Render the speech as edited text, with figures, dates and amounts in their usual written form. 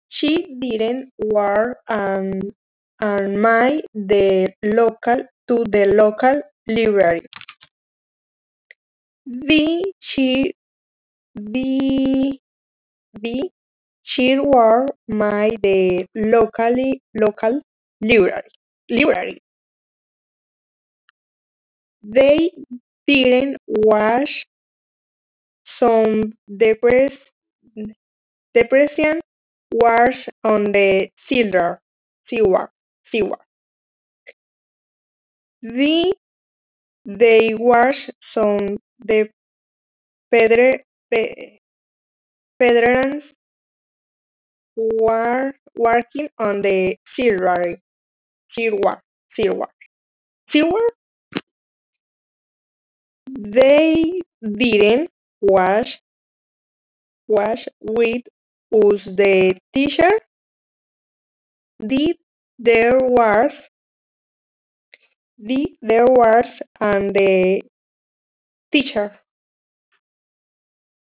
She didn't work and my the local library. The she the the she worked my the local library. They didn't wash some depression was on the seaward. The they wash some the pe- pedestrians were working on the seaward, seaward, seaward. They didn't wash with us. The teacher did there was and the teacher.